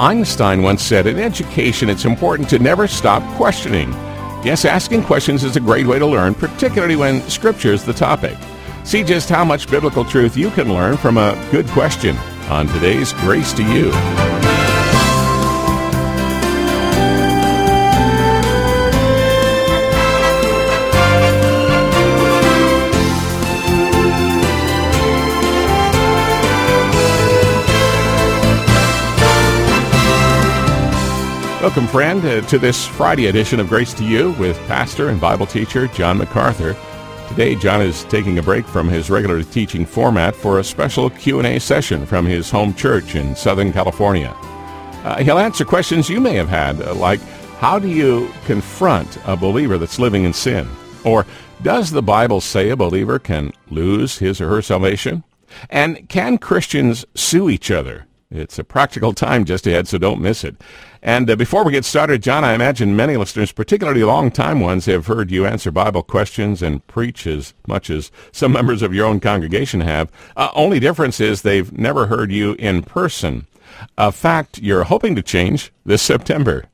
Einstein once said, in education, it's important to never stop questioning. Yes, asking questions is a great way to learn, particularly when Scripture is the topic. See just how much biblical truth you can learn from a good question on today's Grace to You. Welcome, friend, to this Friday edition of Grace to You with pastor and Bible teacher John MacArthur. Today, John is taking a break from his regular teaching format for a special Q&A session from his home church in Southern California. He'll answer questions you may have had, like, how do you confront a believer that's living in sin? Or, does the Bible say a believer can lose his or her salvation? And can Christians sue each other? It's a practical time just ahead, so don't miss it. And before we get started, John, I imagine many listeners, particularly long-time ones, have heard you answer Bible questions and preach as much as some members of your own congregation have. Only difference is they've never heard you in person, a fact you're hoping to change this September.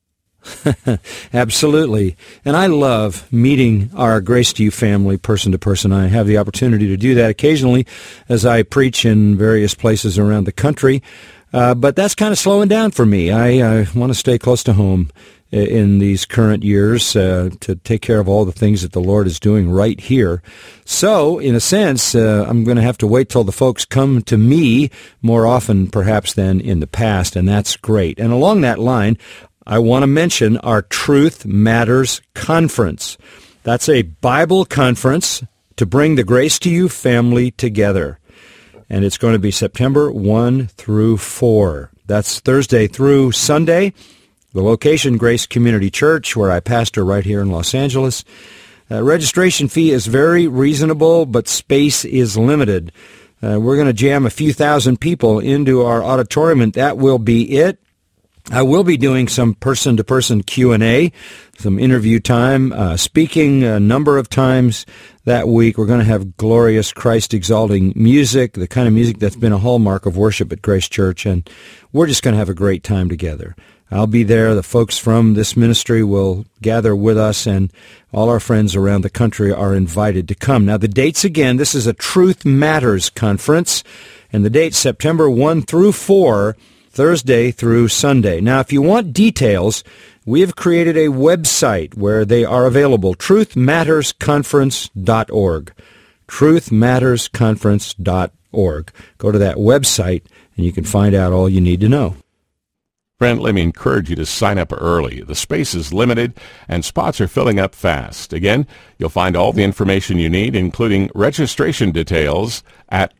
Absolutely. And I love meeting our Grace to You family person to person. I have the opportunity to do that occasionally as I preach in various places around the country. But that's kind of slowing down for me. I want to stay close to home in these current years to take care of all the things that the Lord is doing right here. So, in a sense, I'm going to have to wait till the folks come to me more often perhaps than in the past, and that's great. And along that line, I want to mention our Truth Matters Conference. That's a Bible conference to bring the Grace to You family together. And it's going to be September 1 through 4. That's Thursday through Sunday. The location, Grace Community Church, where I pastor right here in Los Angeles. Registration fee is very reasonable, but space is limited. We're going to jam a few thousand people into our auditorium, and that will be it. I will be doing some person-to-person Q&A, some interview time, speaking a number of times that week. We're going to have glorious Christ-exalting music, the kind of music that's been a hallmark of worship at Grace Church, and we're just going to have a great time together. I'll be there. The folks from this ministry will gather with us, and all our friends around the country are invited to come. Now, the dates again, this is a Truth Matters conference, and the date's September 1 through 4, Thursday through Sunday. Now, if you want details, we have created a website where they are available, truthmattersconference.org. truthmattersconference.org. Go to that website, and you can find out all you need to know. Friend, let me encourage you to sign up early. The space is limited, and spots are filling up fast. Again, you'll find all the information you need, including registration details, at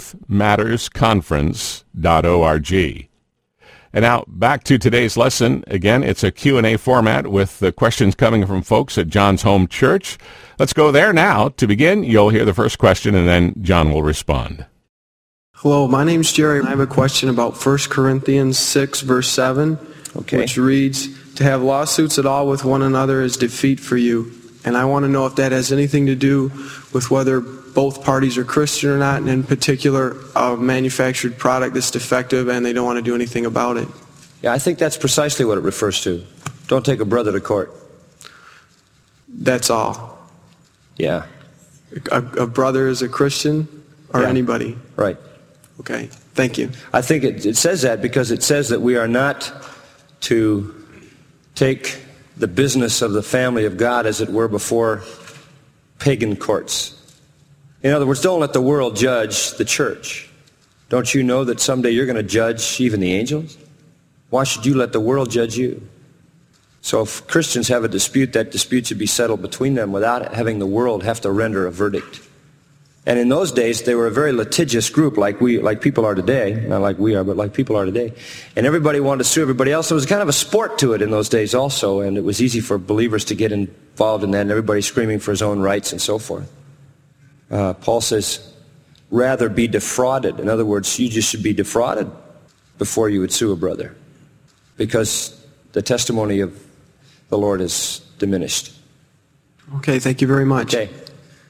truthmattersconference.org. And now, back to today's lesson. Again, it's a Q&A format with the questions coming from folks at John's home church. Let's go there now. To begin, you'll hear the first question, and then John will respond. Hello, my name's Jerry. I have a question about 1 Corinthians 6, verse 7, which reads, "To have lawsuits at all with one another is defeat for you." And I want to know if that has anything to do with whether both parties are Christian or not, and in particular, a manufactured product that's defective and they don't want to do anything about it. Yeah, I think that's precisely what it refers to. Don't take a brother to court. That's all. Yeah. A brother is a Christian or anybody? Right. Okay, thank you. I think it says that because it says that we are not to take the business of the family of God, as it were, before pagan courts. In other words, don't let the world judge the church. Don't you know that someday you're going to judge even the angels? Why should you let the world judge you? So if Christians have a dispute, that dispute should be settled between them without having the world have to render a verdict. And in those days, they were a very litigious group like people are today. Not like we are, but like people are today. And everybody wanted to sue everybody else. There was kind of a sport to it in those days also, and it was easy for believers to get involved in that, and everybody screaming for his own rights and so forth. Paul says, rather be defrauded. In other words, you just should be defrauded before you would sue a brother, because the testimony of the Lord is diminished. Okay, thank you very much. Okay.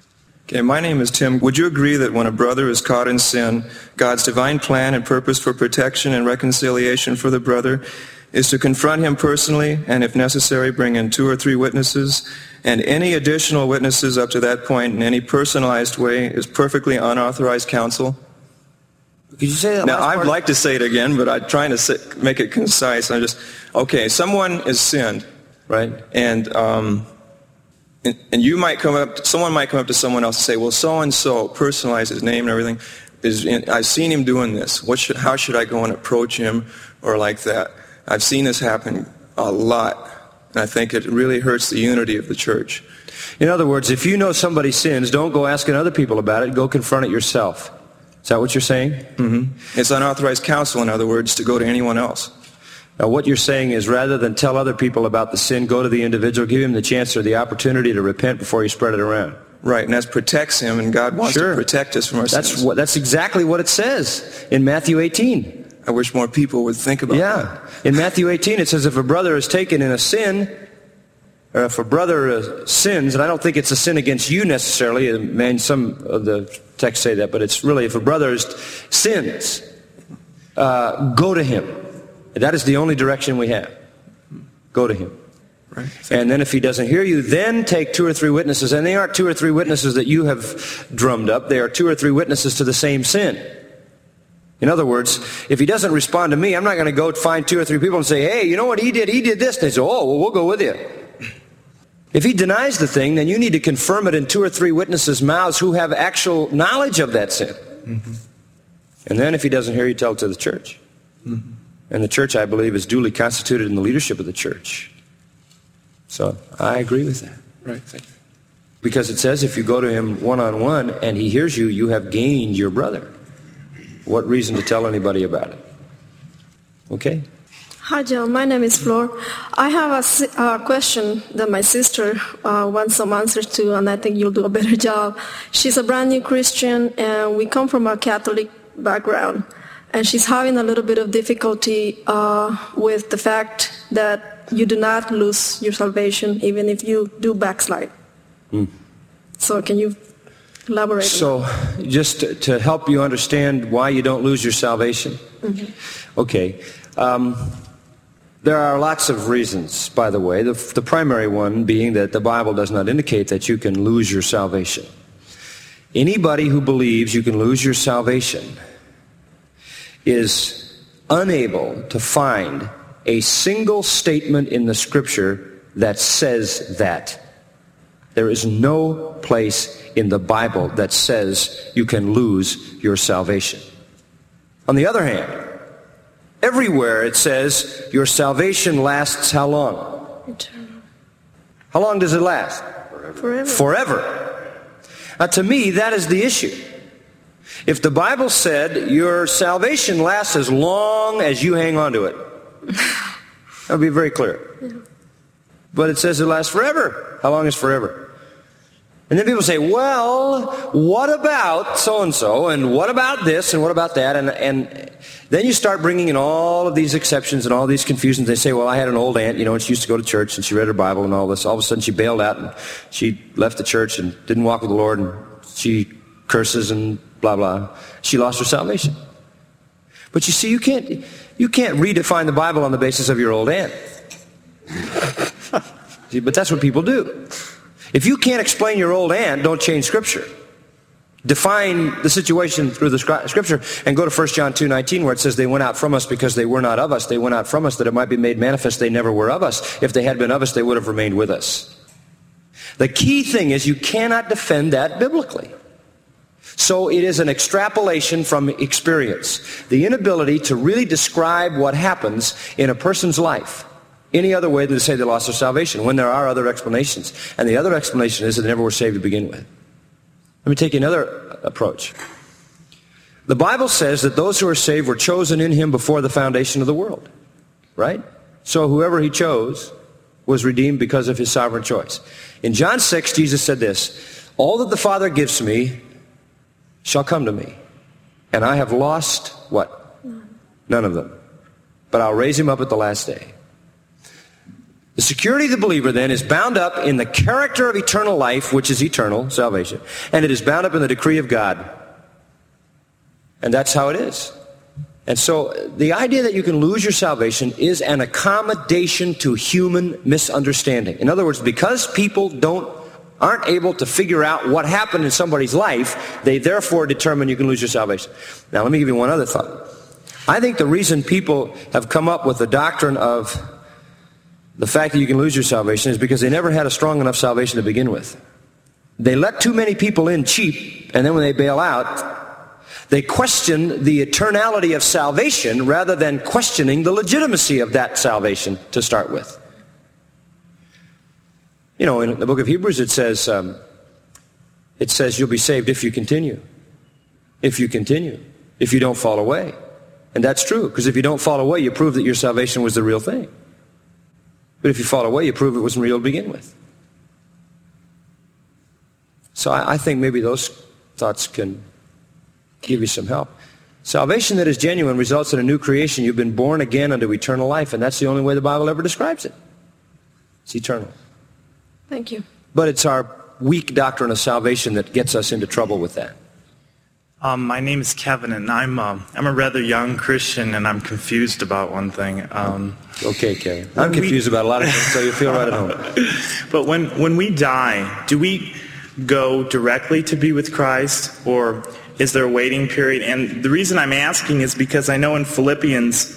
Okay, my name is Tim. Would you agree that when a brother is caught in sin, God's divine plan and purpose for protection and reconciliation for the brother is to confront him personally and, if necessary, bring in 2 or 3 witnesses, and any additional witnesses up to that point in any personalized way is perfectly unauthorized counsel? Could you say that? Now, I'd like to say it again, but I'm trying to make it concise. Okay, someone has sinned, right? And someone might come up to someone else and say, well, so-and-so, personalize his name and everything. I've seen him doing this. How should I go and approach him or like that? I've seen this happen a lot, and I think it really hurts the unity of the church. In other words, if you know somebody sins, don't go asking other people about it. Go confront it yourself. Is that what you're saying? Mm-hmm. It's unauthorized counsel, in other words, to go to anyone else. Now, what you're saying is rather than tell other people about the sin, go to the individual, give him the chance or the opportunity to repent before you spread it around. Right, and that protects him, and God wants to protect us from our sins. That's exactly what it says in Matthew 18. I wish more people would think about that. Yeah. In Matthew 18, it says if a brother is taken in a sin, or if a brother sins, and I don't think it's a sin against you necessarily, some of the texts say that, but it's really if a brother sins, go to him. That is the only direction we have. Go to him. Right. And then if he doesn't hear you, then take 2 or 3 witnesses. And they aren't 2 or 3 witnesses that you have drummed up. They are 2 or 3 witnesses to the same sin. In other words, if he doesn't respond to me, I'm not going to go find 2 or 3 people and say, hey, you know what he did? He did this. And they say, oh, well, we'll go with you. If he denies the thing, then you need to confirm it in 2 or 3 witnesses' mouths who have actual knowledge of that sin. Mm-hmm. And then if he doesn't hear you, tell it to the church. Mm-hmm. And the church, I believe, is duly constituted in the leadership of the church. So I agree with that. Right. Thank you. Because it says if you go to him one-on-one and he hears you, you have gained your brother. What reason to tell anybody about it? Okay? Hi, John. My name is Flor. I have a question that my sister wants some answers to, and I think you'll do a better job. She's a brand new Christian, and we come from a Catholic background. And she's having a little bit of difficulty with the fact that you do not lose your salvation, even if you do backslide. So can you elaborate? So just to help you understand why you don't lose your salvation. Mm-hmm. Okay. There are lots of reasons, by the way. The primary one being that the Bible does not indicate that you can lose your salvation. Anybody who believes you can lose your salvation is unable to find a single statement in the Scripture that says that. There is no place in the Bible that says you can lose your salvation. On the other hand, everywhere it says your salvation lasts how long? Eternal. How long does it last? Forever. Forever. Now, to me, that is the issue. If the Bible said your salvation lasts as long as you hang on to it, that would be very clear. Yeah. But it says it lasts forever. How long is forever? And then people say, well, what about so-and-so, and what about this, and what about that? And then you start bringing in all of these exceptions and all these confusions. They say, well, I had an old aunt, and she used to go to church, and she read her Bible and all this. All of a sudden she bailed out, and she left the church and didn't walk with the Lord, and she curses and blah, blah. She lost her salvation. But you see, you can't redefine the Bible on the basis of your old aunt. See, but that's what people do. If you can't explain your old aunt, don't change Scripture. Define the situation through the Scripture and go to 1 John 2:19 where it says they went out from us because they were not of us. They went out from us that it might be made manifest they never were of us. If they had been of us, they would have remained with us. The key thing is you cannot defend that biblically. So it is an extrapolation from experience. The inability to really describe what happens in a person's life any other way than to say they lost their salvation, when there are other explanations. And the other explanation is that they never were saved to begin with. Let me take another approach. The Bible says that those who are saved were chosen in Him before the foundation of the world. Right? So whoever He chose was redeemed because of His sovereign choice. In John 6, Jesus said this, all that the Father gives me shall come to me. And I have lost what? None of them. But I'll raise him up at the last day. The security of the believer then is bound up in the character of eternal life, which is eternal, salvation, and it is bound up in the decree of God. And that's how it is. And so the idea that you can lose your salvation is an accommodation to human misunderstanding. In other words, because people aren't able to figure out what happened in somebody's life, they therefore determine you can lose your salvation. Now let me give you one other thought. I think the reason people have come up with the doctrine of the fact that you can lose your salvation is because they never had a strong enough salvation to begin with. They let too many people in cheap, and then when they bail out, they question the eternality of salvation rather than questioning the legitimacy of that salvation to start with. You know, in the book of Hebrews it says you'll be saved if you continue. If you continue. If you don't fall away. And that's true, because if you don't fall away, you prove that your salvation was the real thing. But if you fall away, you prove it wasn't real to begin with. So I think maybe those thoughts can give you some help. Salvation that is genuine results in a new creation. You've been born again unto eternal life, and that's the only way the Bible ever describes it. It's eternal. Thank you. But it's our weak doctrine of salvation that gets us into trouble with that. My name is Kevin, and I'm a rather young Christian, and I'm confused about one thing. Okay, Kevin. I'm confused about a lot of things, so you feel right at home. But when we die, do we go directly to be with Christ, or is there a waiting period? And the reason I'm asking is because I know in Philippians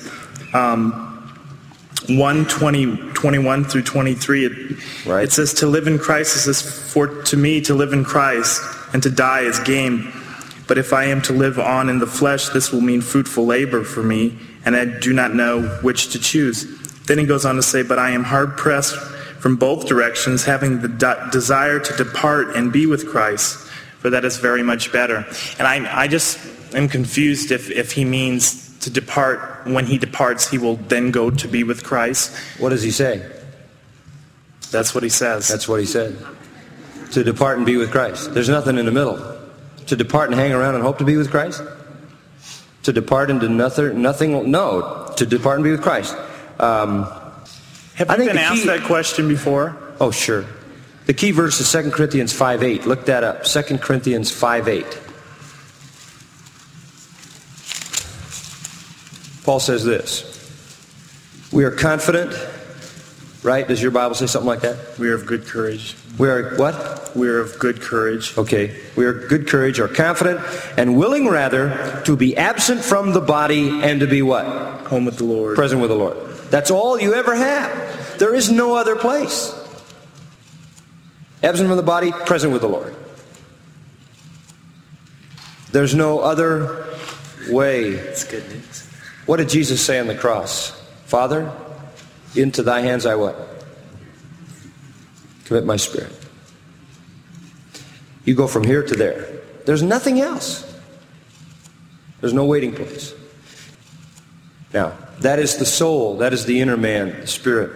1:21 through 23, it says, to live in Christ is to me to live in Christ, and to die is gain. But if I am to live on in the flesh, this will mean fruitful labor for me, and I do not know which to choose. Then he goes on to say, but I am hard-pressed from both directions, having the desire to depart and be with Christ, for that is very much better. And I just am confused if he means to depart. When he departs, he will then go to be with Christ. What does he say? That's what he says. That's what he said. To depart and be with Christ. There's nothing in the middle. To depart and hang around and hope to be with Christ? To depart into nothing? No. To depart and be with Christ. Have you been asked that question before? Oh, sure. The key verse is 2 Corinthians 5:8. Look that up. 2 Corinthians 5:8. Paul says this. We are confident, right? Does your Bible say something like that? We are of good courage. We are what? We are of good courage. Okay. We are good courage, or confident, and willing rather to be absent from the body and to be what? Home with the Lord. Present with the Lord. That's all you ever have. There is no other place. Absent from the body, present with the Lord. There's no other way. That's good news. What did Jesus say on the cross? Father, into thy hands I what? Commit my spirit. You go from here to there. There's nothing else. There's no waiting place. Now, that is the soul. That is the inner man, the spirit.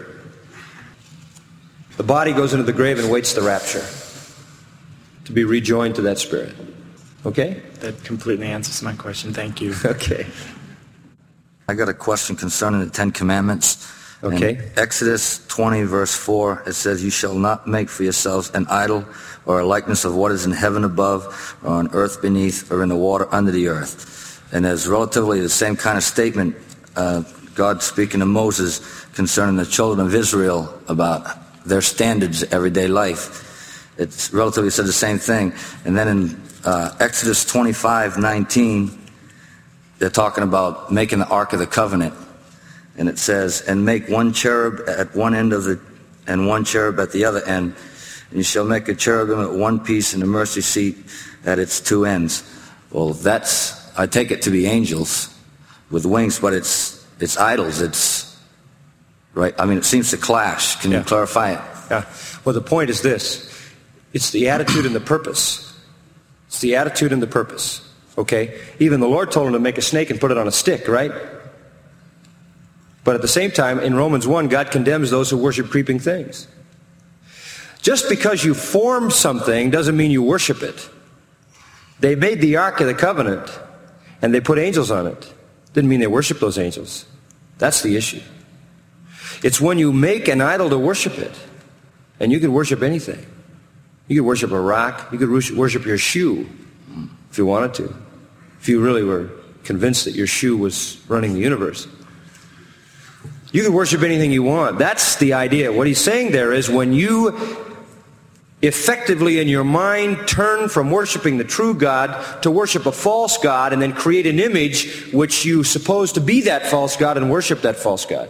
The body goes into the grave and waits the rapture to be rejoined to that spirit. Okay? That completely answers my question. Thank you. Okay. I got a question concerning the Ten Commandments. Okay. In Exodus 20, verse 4, it says, you shall not make for yourselves an idol or a likeness of what is in heaven above, or on earth beneath, or in the water under the earth. And there's relatively the same kind of statement, God speaking to Moses concerning the children of Israel about their standards, everyday life. It's relatively said the same thing. And then in Exodus 25:19, they're talking about making the Ark of the Covenant. And it says, and make one cherub at one end of it, and one cherub at the other end. And you shall make a cherubim at one piece, and the mercy seat at its two ends. Well, that's, I take it to be angels with wings, but it's idols. It's, right? I mean, it seems to clash. Can you clarify it? Yeah. Well, the point is this. It's the attitude and the purpose. It's the attitude and the purpose. Okay? Even the Lord told him to make a snake and put it on a stick, right? But at the same time, in Romans 1, God condemns those who worship creeping things. Just because you form something doesn't mean you worship it. They made the Ark of the Covenant, and they put angels on it. Didn't mean they worship those angels. That's the issue. It's when you make an idol to worship it. And you can worship anything. You could worship a rock. You could worship your shoe if you wanted to. If you really were convinced that your shoe was running the universe. You could worship anything you want. That's the idea. What he's saying there is when you effectively in your mind turn from worshiping the true God to worship a false God and then create an image which you suppose to be that false God and worship that false God.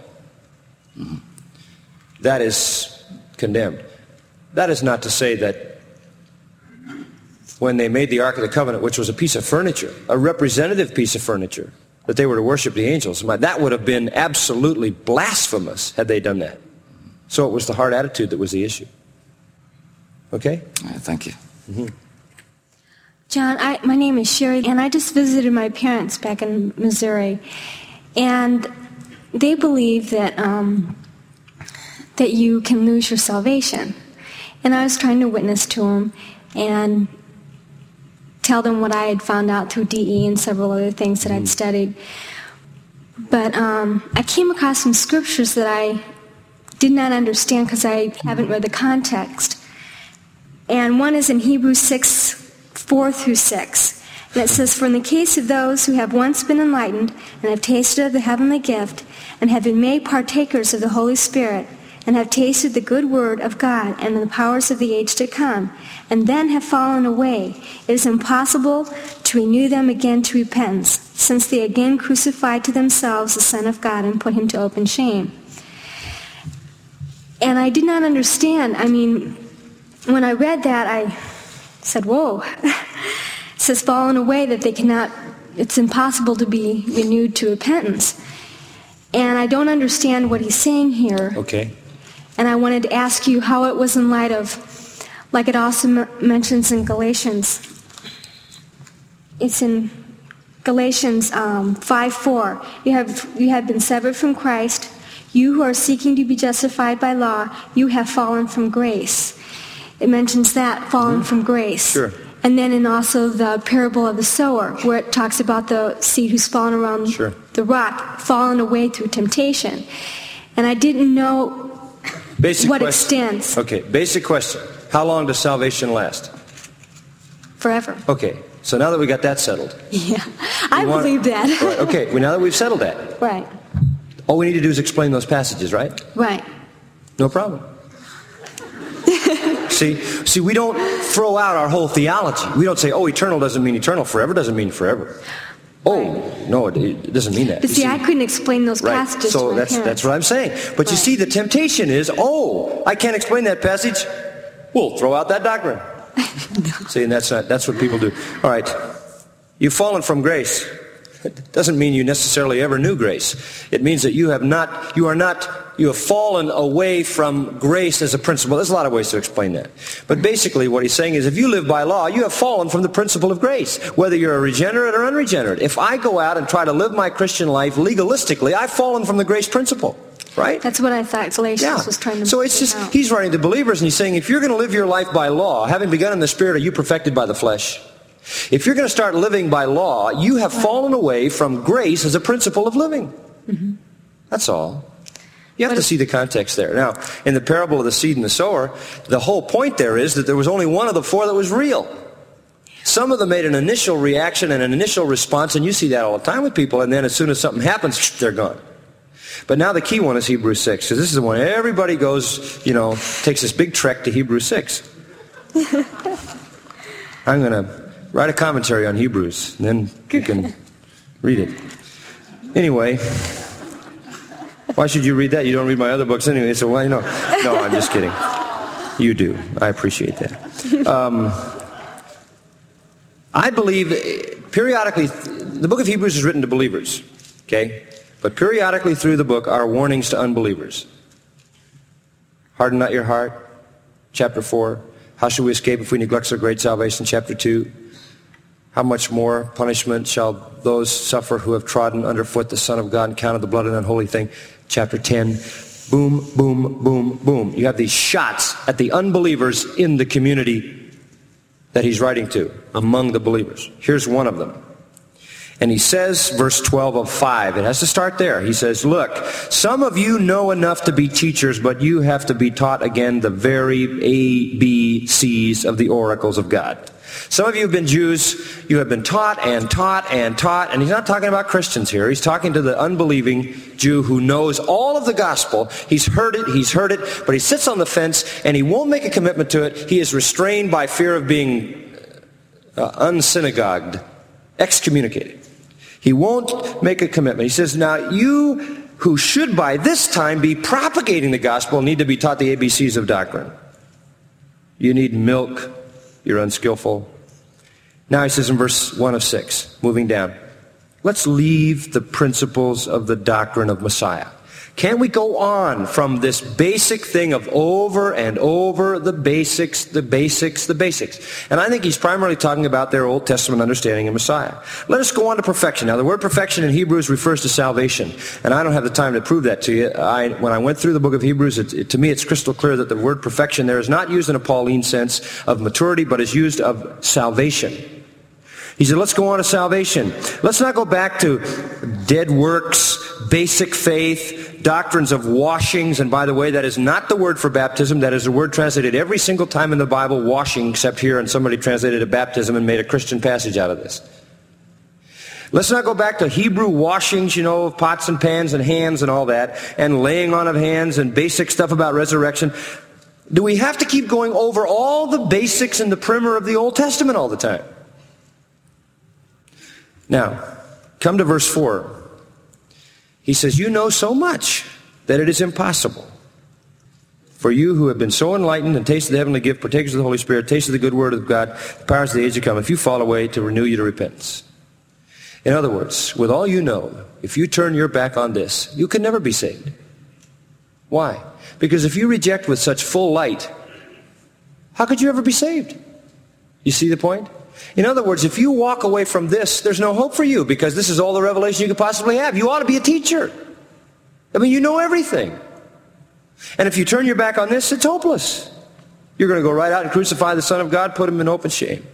That is condemned. That is not to say that when they made the Ark of the Covenant, which was a piece of furniture, a representative piece of furniture, that they were to worship the angels. That would have been absolutely blasphemous had they done that. So it was the heart attitude that was the issue. Okay? Thank you. Mm-hmm. John, my name is Sherry, and I just visited my parents back in Missouri. And they believe that that you can lose your salvation. And I was trying to witness to them and tell them what I had found out through DE and several other things that I'd studied. But I came across some scriptures that I did not understand because I haven't read the context. And one is in Hebrews 6, 4 through 6. And it says, "For in the case of those who have once been enlightened and have tasted of the heavenly gift and have been made partakers of the Holy Spirit and have tasted the good word of God and the powers of the age to come, and then have fallen away, it is impossible to renew them again to repentance, since they again crucified to themselves the Son of God and put him to open shame." And I did not understand. I mean, when I read that, I said, whoa. It says fallen away, that they cannot, it's impossible to be renewed to repentance. And I don't understand what he's saying here. Okay. And I wanted to ask you how it was in light of, like it also mentions in Galatians. It's in Galatians 5:4. You have been severed from Christ. You who are seeking to be justified by law, you have fallen from grace. It mentions that, fallen from grace. Sure. And then in also the parable of the sower, where it talks about the seed who's fallen around the rock, fallen away through temptation. And I didn't know what extends. Okay, basic question. How long does salvation last? Forever. Okay, so now that we got that settled. Yeah, I believe that. Right, okay, well, now that we've settled that. Right. All we need to do is explain those passages, right? Right. No problem. See, we don't throw out our whole theology. We don't say, oh, eternal doesn't mean eternal, forever doesn't mean forever. Oh, no, it doesn't mean that. But see, I couldn't explain those passages so to my that's what I'm saying. But you see, the temptation is, I can't explain that passage. We'll throw out that doctrine. See, and that's what people do. All right, you've fallen from grace. It doesn't mean you necessarily ever knew grace. It means that you have fallen away from grace as a principle. There's a lot of ways to explain that. But basically what he's saying is if you live by law, you have fallen from the principle of grace, whether you're a regenerate or unregenerate. If I go out and try to live my Christian life legalistically, I've fallen from the grace principle. Right? That's what I thought Galatians was trying to So it's just, he's writing to believers and he's saying, if you're going to live your life by law, having begun in the Spirit, are you perfected by the flesh? If you're going to start living by law, you have fallen away from grace as a principle of living. Mm-hmm. That's all. You have to see the context there. Now, in the parable of the seed and the sower, the whole point there is that there was only one of the four that was real. Some of them made an initial reaction and an initial response, and you see that all the time with people, and then as soon as something happens, they're gone. But now the key one is Hebrews 6, because this is the one everybody goes, takes this big trek to Hebrews 6. I'm going to write a commentary on Hebrews, and then you can read it. Anyway, why should you read that? You don't read my other books anyway, so why? No, I'm just kidding. You do. I appreciate that. I believe periodically, the book of Hebrews is written to believers, okay? But periodically through the book are warnings to unbelievers. Harden not your heart, chapter 4. How shall we escape if we neglect so great salvation, chapter 2. How much more punishment shall those suffer who have trodden underfoot the Son of God and counted the blood an unholy thing, chapter 10. Boom, boom, boom, boom. You have these shots at the unbelievers in the community that he's writing to, among the believers. Here's one of them. And he says, verse 12 of 5, it has to start there. He says, look, some of you know enough to be teachers, but you have to be taught again the very ABCs of the oracles of God. Some of you have been Jews, you have been taught and taught and taught, and he's not talking about Christians here. He's talking to the unbelieving Jew who knows all of the gospel. He's heard it, but he sits on the fence and he won't make a commitment to it. He is restrained by fear of being unsynagogued, excommunicated. He won't make a commitment. He says, now you who should by this time be propagating the gospel need to be taught the ABCs of doctrine. You need milk. You're unskillful. Now he says in verse 1 of 6, moving down, let's leave the principles of the doctrine of Messiah. Can't we go on from this basic thing of over and over the basics? And I think he's primarily talking about their Old Testament understanding of Messiah. Let us go on to perfection. Now, the word perfection in Hebrews refers to salvation. And I don't have the time to prove that to you. When I went through the book of Hebrews, to me it's crystal clear that the word perfection there is not used in a Pauline sense of maturity, but is used of salvation. He said, let's go on to salvation. Let's not go back to dead works, basic faith, doctrines of washings. And by the way, that is not the word for baptism. That is a word translated every single time in the Bible, washing, except here, and somebody translated a baptism and made a Christian passage out of this. Let's not go back to Hebrew washings, of pots and pans and hands and all that, and laying on of hands and basic stuff about resurrection. Do we have to keep going over all the basics in the primer of the Old Testament all the time? Now, come to verse 4. He says, you know so much that it is impossible for you who have been so enlightened and tasted the heavenly gift, partakers of the Holy Spirit, tasted the good word of God, the powers of the age to come, if you fall away, to renew you to repentance. In other words, with all you know, if you turn your back on this, you can never be saved. Why? Because if you reject with such full light, how could you ever be saved? You see the point? In other words, if you walk away from this, there's no hope for you because this is all the revelation you could possibly have. You ought to be a teacher. I mean, you know everything. And if you turn your back on this, it's hopeless. You're going to go right out and crucify the Son of God, put him in open shame.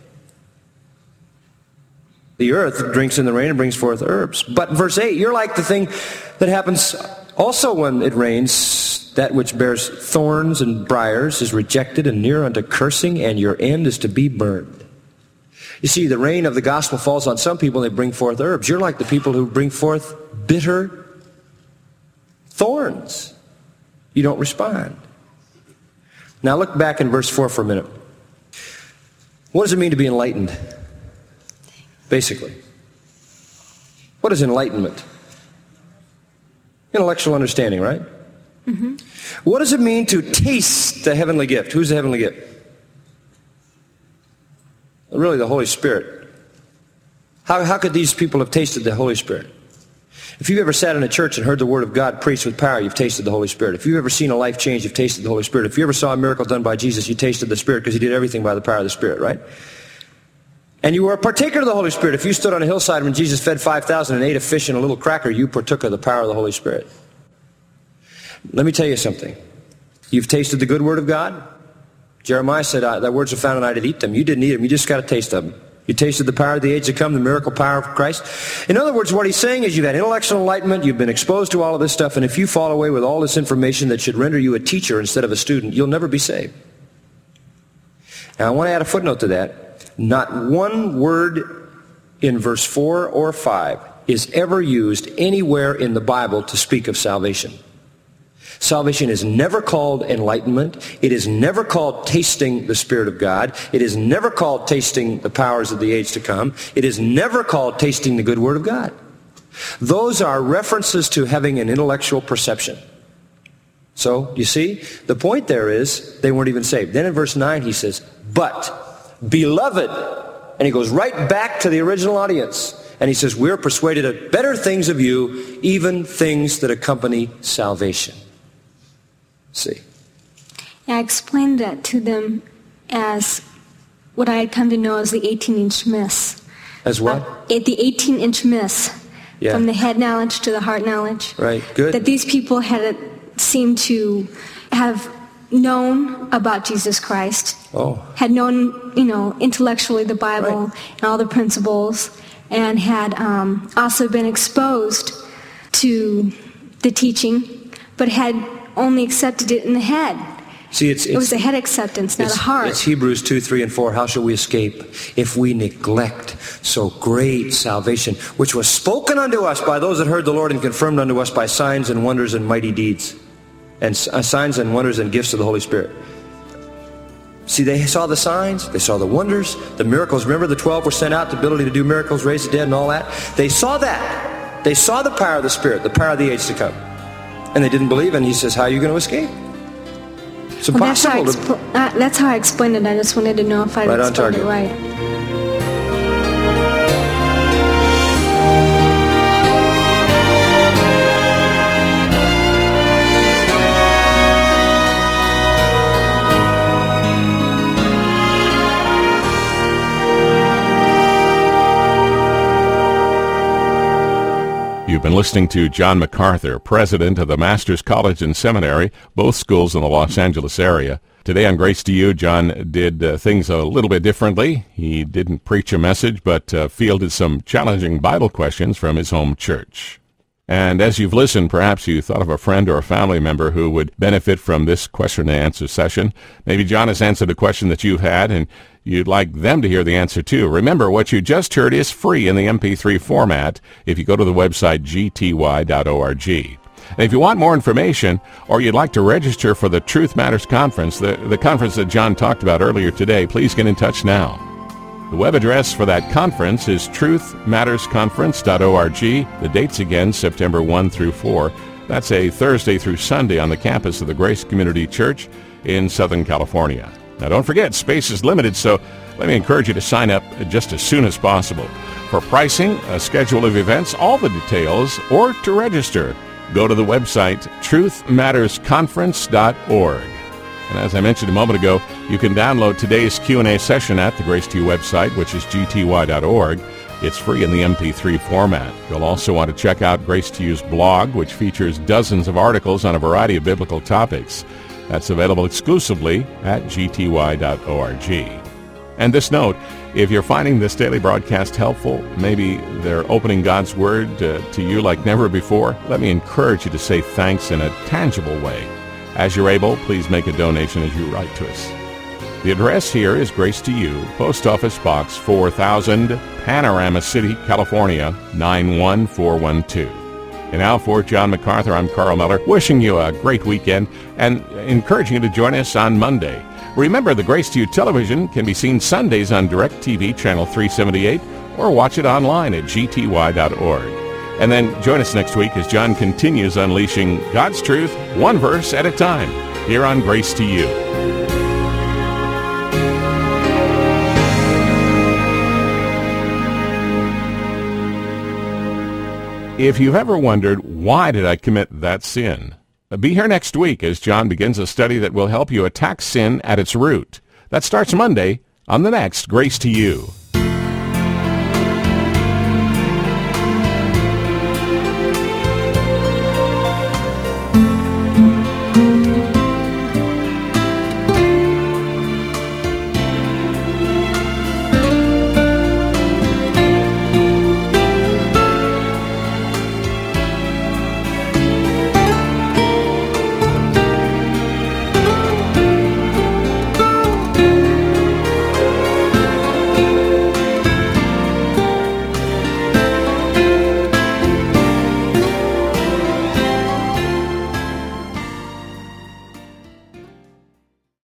The earth drinks in the rain and brings forth herbs. But verse 8, you're like the thing that happens also when it rains. That which bears thorns and briars is rejected and near unto cursing, and your end is to be burned. You see, the rain of the gospel falls on some people and they bring forth herbs. You're like the people who bring forth bitter thorns. You don't respond. Now look back in verse 4 for a minute. What does it mean to be enlightened? Basically. What is enlightenment? Intellectual understanding, right? Mm-hmm. What does it mean to taste the heavenly gift? Who's the heavenly gift? Really, the Holy Spirit. How could these people have tasted the Holy Spirit? If you've ever sat in a church and heard the Word of God preached with power, you've tasted the Holy Spirit. If you've ever seen a life change, you've tasted the Holy Spirit. If you ever saw a miracle done by Jesus, you tasted the Spirit because he did everything by the power of the Spirit, right? And you were a partaker of the Holy Spirit. If you stood on a hillside when Jesus fed 5,000 and ate a fish and a little cracker, you partook of the power of the Holy Spirit. Let me tell you something. You've tasted the good Word of God. Jeremiah said, thy words are found and I did eat them. You didn't eat them. You just got a taste of them. You tasted the power of the age to come, the miracle power of Christ. In other words, what he's saying is you've had intellectual enlightenment, you've been exposed to all of this stuff, and if you fall away with all this information that should render you a teacher instead of a student, you'll never be saved. Now, I want to add a footnote to that. Not one word in verse 4 or 5 is ever used anywhere in the Bible to speak of salvation. Salvation is never called enlightenment. It is never called tasting the Spirit of God. It is never called tasting the powers of the age to come. It is never called tasting the good Word of God. Those are references to having an intellectual perception. So, you see, the point there is they weren't even saved. Then in verse 9 he says, but, beloved, and he goes right back to the original audience. And he says, we're persuaded of better things of you, even things that accompany salvation. See. I explained that to them as what I had come to know as the 18-inch miss. As what? The 18-inch miss. Yeah. From the head knowledge to the heart knowledge. Right, good. That these people had seemed to have known about Jesus Christ. Oh. Had known, intellectually the Bible and all the principles. and had also been exposed to the teaching, but had only accepted it in the head. See, it was a head acceptance, not a heart. It's Hebrews 2, 3, and 4. How shall we escape if we neglect so great salvation, which was spoken unto us by those that heard the Lord and confirmed unto us by signs and wonders and mighty deeds, and signs and wonders and gifts of the Holy Spirit. See, they saw the signs, they saw the wonders, the miracles. Remember, the 12 were sent out, the ability to do miracles, raise the dead, and all that. They saw that. They saw the power of the Spirit, the power of the age to come. And they didn't believe, and he says, how are you going to escape? It's impossible. That's how I explained it. I just wanted to know if I explained it right. You've been listening to John MacArthur, president of the Masters College and Seminary, both schools in the Los Angeles area. Today on Grace to You, John did things a little bit differently. He didn't preach a message, but fielded some challenging Bible questions from his home church. And as you've listened, perhaps you thought of a friend or a family member who would benefit from this question and answer session. Maybe John has answered a question that you've had, and you'd like them to hear the answer too. Remember, what you just heard is free in the MP3 format if you go to the website gty.org. And if you want more information, or you'd like to register for the Truth Matters Conference, the conference that John talked about earlier today, please get in touch now. The web address for that conference is truthmattersconference.org. The dates again, September 1 through 4. That's a Thursday through Sunday on the campus of the Grace Community Church in Southern California. Now, don't forget, space is limited, so let me encourage you to sign up just as soon as possible. For pricing, a schedule of events, all the details, or to register, go to the website truthmattersconference.org. And as I mentioned a moment ago, you can download today's Q&A session at the Grace to You website, which is gty.org. It's free in the MP3 format. You'll also want to check out Grace to You's blog, which features dozens of articles on a variety of biblical topics. That's available exclusively at gty.org. And this note, if you're finding this daily broadcast helpful, maybe they're opening God's Word to you like never before, let me encourage you to say thanks in a tangible way. As you're able, please make a donation as you write to us. The address here is Grace to You, Post Office Box 4000, Panorama City, California, 91412. And now for John MacArthur, I'm Carl Miller, wishing you a great weekend and encouraging you to join us on Monday. Remember, the Grace to You television can be seen Sundays on DirecTV Channel 378 or watch it online at gty.org. And then join us next week as John continues unleashing God's truth one verse at a time here on Grace to You. If you've ever wondered, why did I commit that sin? Be here next week as John begins a study that will help you attack sin at its root. That starts Monday on the next Grace to You.